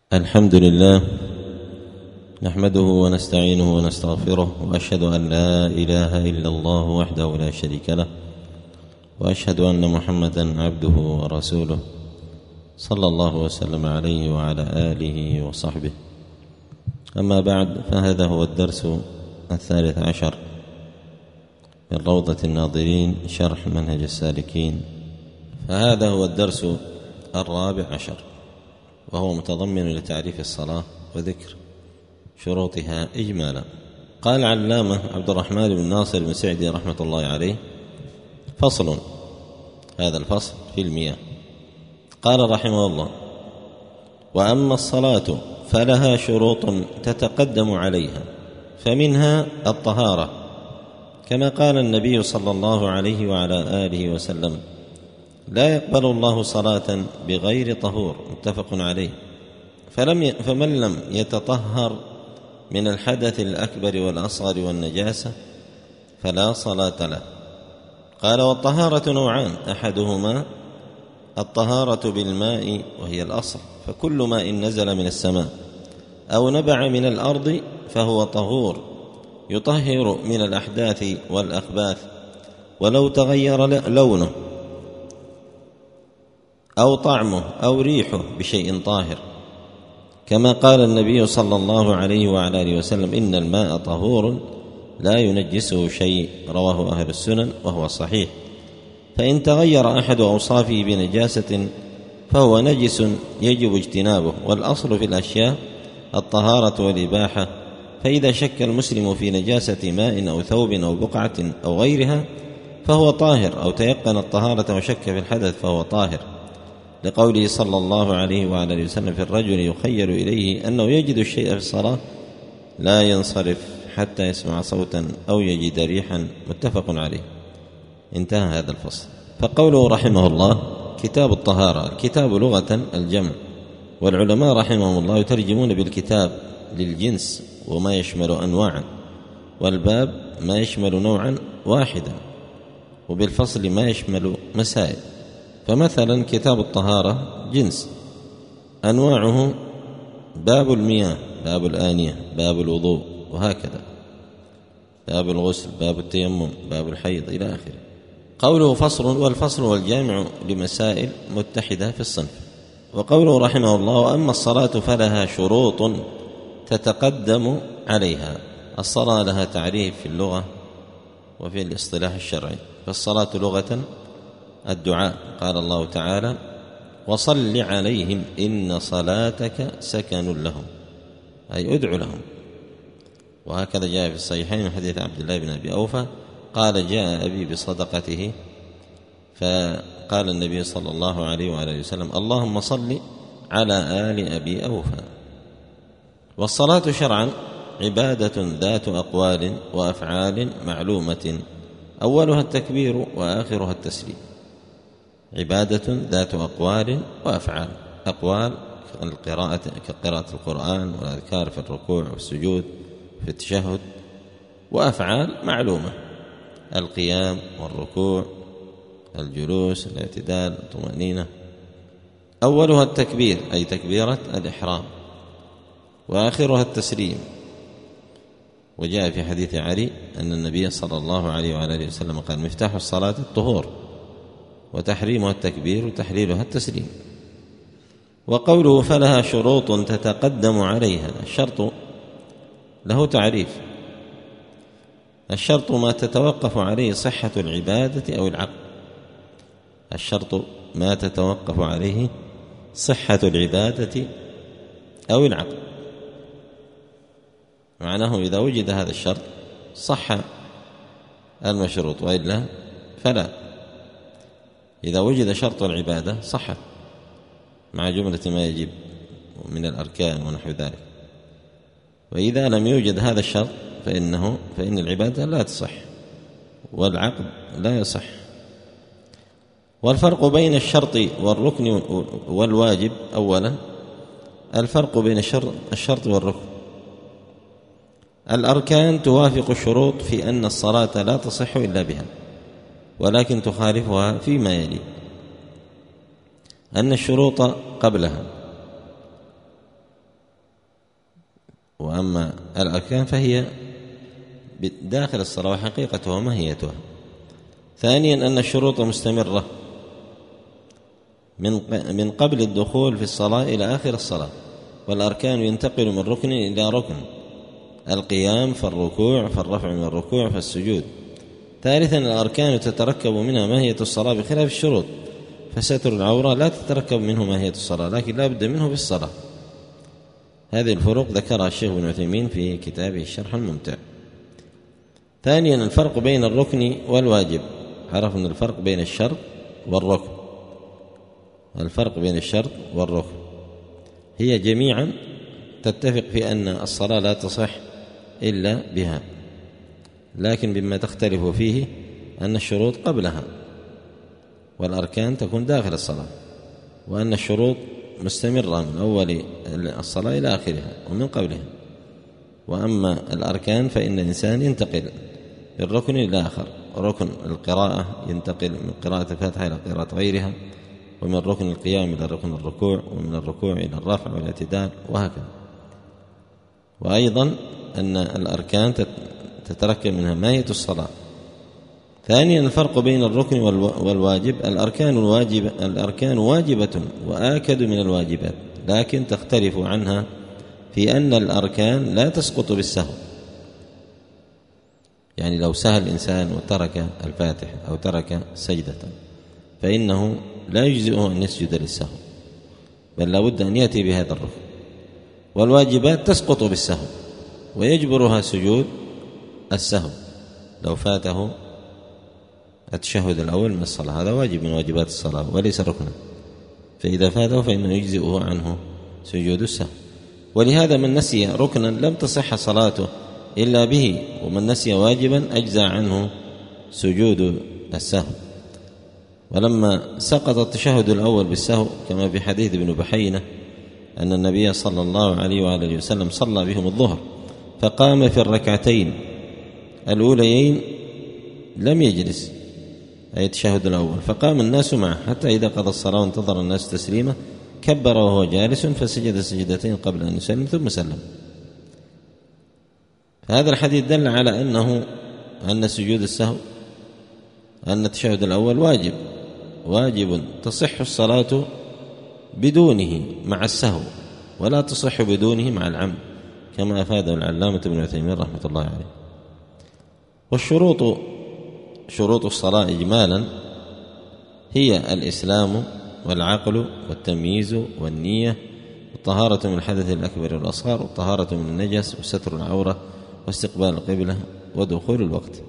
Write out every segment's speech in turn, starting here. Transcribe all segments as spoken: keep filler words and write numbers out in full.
الحمد لله نحمده ونستعينه ونستغفره، وأشهد أن لا إله إلا الله وحده لا شريك له، وأشهد أن محمدا عبده ورسوله صلى الله وسلم عليه وعلى آله وصحبه. أما بعد، فهذا هو الدرس الثالث عشر من روضة الناظرين شرح منهج السالكين، فهذا هو الدرس الرابع عشر، وهو متضمن لتعريف الصلاة وذكر شروطها إجمالا. قال العلامة عبد الرحمن بن ناصر بن سعدي رحمة الله عليه: فصل، هذا الفصل في المياه. قال رحمه الله: وأما الصلاة فلها شروط تتقدم عليها، فمنها الطهارة، كما قال النبي صلى الله عليه وعلى آله وسلم: لا يقبل الله صلاة بغير طهور، متفق عليه. فلم ي... فمن لم يتطهر من الحدث الأكبر والأصغر والنجاسة فلا صلاة له. قال: والطهارة نوعان، أحدهما الطهارة بالماء وهي الأصل، فكل ماء نزل من السماء أو نبع من الأرض فهو طهور، يطهر من الأحداث والأخباث ولو تغير لونه أو طعمه أو ريحه بشيء طاهر، كما قال النبي صلى الله عليه وعلى آله وسلم: إن الماء طهور لا ينجسه شيء، رواه أهل السنن وهو صحيح. فإن تغير أحد أوصافه بنجاسة فهو نجس يجب اجتنابه، والأصل في الأشياء الطهارة والإباحة، فإذا شك المسلم في نجاسة ماء أو ثوب أو بقعة أو غيرها فهو طاهر، أو تيقن الطهارة وشك في الحدث فهو طاهر، لقوله صلى الله عليه وعلى آله وسلم: في الرجل يخيل إليه أنه يجد الشيء في الصلاة لا ينصرف حتى يسمع صوتا أو يجد ريحا، متفق عليه. انتهى هذا الفصل. فقوله رحمه الله: كتاب الطهارة. الكتاب لغة الجمع، والعلماء رحمهم الله يترجمون بالكتاب للجنس وما يشمل أنواعا، والباب ما يشمل نوعا واحدا، وبالفصل ما يشمل مسائل. فمثلا كتاب الطهارة جنس، أنواعه باب المياه، باب الآنية، باب الوضوء، وهكذا، باب الغسل، باب التيمم، باب الحيض، إلى آخره. قوله فصل، والفصل والجامع لمسائل متحدة في الصنف. وقوله رحمه الله: وأما الصلاة فلها شروط تتقدم عليها. الصلاة لها تعريف في اللغة وفي الاصطلاح الشرعي. فالصلاة لغة الدعاء، قال الله تعالى: وصل عليهم إن صلاتك سكن لهم، أي ادعو لهم. وهكذا جاء في الصحيحين من حديث عبد الله بن أبي أوفى قال: جاء أبي بصدقته، فقال النبي صلى الله عليه وعلى وسلم: اللهم صل على آل أبي أوفى. والصلاة شرعا عبادة ذات أقوال وأفعال معلومة، أولها التكبير وآخرها التسليم. عبادة ذات أقوال وأفعال. أقوال القراءة كقراءة القرآن والأذكار في الركوع والسجود في التشهد، وأفعال معلومة: القيام والركوع، الجلوس، الاعتدال، الطمأنينة. أولها التكبير، أي تكبيرة الإحرام، وآخرها التسليم. وجاء في حديث علي أن النبي صلى الله عليه وعلى آله وسلم قال: مفتاح الصلاة الطهور، وتحريمها التكبير، وتحليلها التسليم. وقوله فلها شروط تتقدم عليها، الشرط له تعريف: الشرط ما تتوقف عليه صحة العبادة أو العقد. الشرط ما تتوقف عليه صحة العبادة أو العقد، معناه إذا وجد هذا الشرط صح المشروط، وإلا فلا. إذا وجد شرط العبادة صحت مع جملة ما يجب من الأركان ونحو ذلك، وإذا لم يوجد هذا الشرط فإنه فإن العبادة لا تصح والعقد لا يصح. والفرق بين الشرط والركن والواجب: أولا الفرق بين الشرط والركن. الأركان توافق الشروط في أن الصلاة لا تصح إلا بها، ولكن تخالفها فيما يلي: أن الشروط قبلها وأما الأركان فهي داخل الصلاة وحقيقتها وماهيتها. ثانيا أن الشروط مستمرة من قبل الدخول في الصلاة إلى آخر الصلاة، والأركان ينتقل من ركن إلى ركن، القيام فالركوع فالرفع من الركوع فالسجود. ثالثا الأركان تتركب منها ماهية الصلاة بخلاف الشروط، فستر العورة لا تتركب منه ماهية الصلاة لكن لا بد منه بالصلاة. هذه الفروق ذكرها الشيخ ابن عثيمين في كتابه الشرح الممتع. ثانيا الفرق بين الركن والواجب. عرفنا الفرق بين الشرط والركن. الفرق بين الشرط والركن هي جميعا تتفق في أن الصلاة لا تصح إلا بها، لكن بما تختلف فيه أن الشروط قبلها والأركان تكون داخل الصلاة، وأن الشروط مستمرة من أول الصلاة إلى آخرها ومن قبلها. وأما الأركان فإن الإنسان ينتقل من ركن إلى آخر. ركن القراءة ينتقل من قراءة الفاتحة إلى قراءة غيرها، ومن ركن القيام إلى ركن الركوع، ومن الركوع إلى الرفع والاعتدال وهكذا. وأيضا أن الأركان تتركب منها ماهية الصلاة. ثانيا الفرق بين الركن والواجب. الأركان الواجب الأركان واجبة وآكد من الواجبات، لكن تختلف عنها في أن الأركان لا تسقط بالسهو. يعني لو سهى الإنسان وترك الفاتحة أو ترك سجدة فإنه لا يجزئه أن يسجد للسهو، بل لا بد أن يأتي بهذا الركن. والواجبات تسقط بالسهو ويجبرها سجود السهو. لو فاته التشهد الأول من الصلاة هذا واجب من واجبات الصلاة وليس ركنا، فإذا فاته فإنه يجزئه عنه سجود السهو. ولهذا من نسي ركنا لم تصح صلاته إلا به، ومن نسي واجبا أجزى عنه سجود السهو. ولما سقط التشهد الأول بالسهو كما في حديث ابن بحينة أن النبي صلى الله عليه وآله وسلم صلى بهم الظهر فقام في الركعتين الأوليين لم يجلس، أي التشهد الأول، فقام الناس معه حتى إذا قضى الصلاة وانتظر الناس تسليمه كبر وهو جالس فسجد سجدتين قبل أن يسلم ثم سلم. فهذا الحديث دل على أنه أن سجود السهو أن التشهد الأول واجب واجب تصح الصلاة بدونه مع السهو، ولا تصح بدونه مع العمد، كما أفاده العلامة ابن عثيمين رحمة الله عليه. والشروط شروط الصلاة إجمالا هي الإسلام والعقل والتمييز والنية والطهارة من الحدث الأكبر والأصغر والطهارة من النجس وستر العورة واستقبال القبلة ودخول الوقت.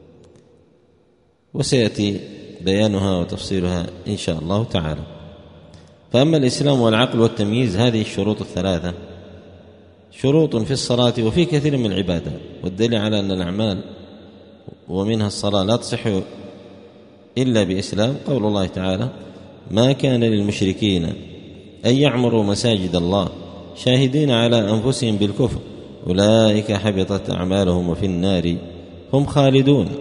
وسيأتي بيانها وتفصيلها إن شاء الله تعالى. فأما الإسلام والعقل والتمييز هذه الشروط الثلاثة شروط في الصلاة وفي كثير من العبادات، والدليل على أن الأعمال ومنها الصلاة لا تصح إلا بإسلام قول الله تعالى: ما كان للمشركين أن يعمروا مساجد الله شاهدين على أنفسهم بالكفر أولئك حبطت أعمالهم وفي النار هم خالدون.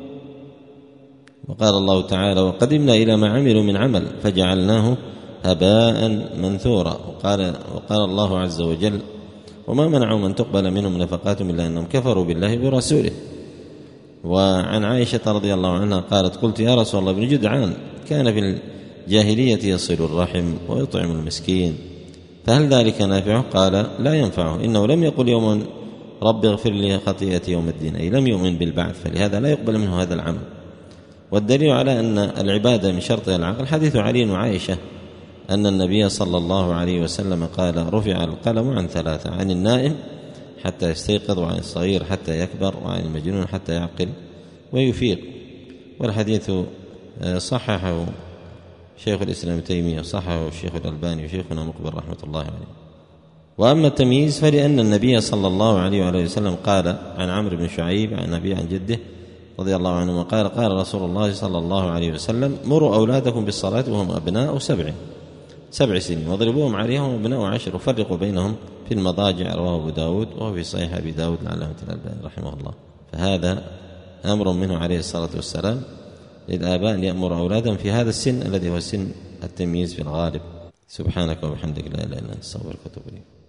وقال الله تعالى: وقدمنا إلى ما عملوا من عمل فجعلناه هباء منثورا. وقال, وقال الله عز وجل: وما منعوا من تقبل منهم نفقاتهم إلا أنهم كفروا بالله ورسوله. وعن عائشة رضي الله عنها قالت: قلت يا رسول الله ابن جدعان كان في الجاهلية يصل الرحم ويطعم المسكين فهل ذلك نافعه؟ قال: لا ينفعه، إنه لم يقل يوم رب اغفر لي خطيئتي يوم الدين، أي لم يؤمن بالبعث، فلهذا لا يقبل منه هذا العمل. والدليل على أن العبادة من شرطها العقل حديث علي وعائشة أن النبي صلى الله عليه وسلم قال: رفع القلم عن ثلاثة: عن النائم حتى يستيقظ، وعن الصغير حتى يكبر، وعن المجنون حتى يعقل ويفيق. والحديث صححه شيخ الإسلام ابن تيمية وصححه الشيخ الألباني وشيخنا مقبل رحمة الله عليه. وأما التمييز فلأن النبي صلى الله عليه وآله وسلم قال عن عمرو بن شعيب عن أبي عن جده رضي الله عنه قال: قال رسول الله صلى الله عليه وسلم: مروا أولادكم بالصلاة وهم أبناء سبع سبع سنين واضربوهم عليها وهم أبناء عشر وفرقوا بينهم في المضاجع. رواه أبو داود وهو في صحيح أبي داود العلامة الألباني رحمه الله. فهذا أمر منه عليه الصلاة والسلام للآباء أن يأمر أولادهم في هذا السن الذي هو سن التمييز في الغالب. سبحانك وبحمدك لا إله إلا أنت أستغفرك وأتوب إليك.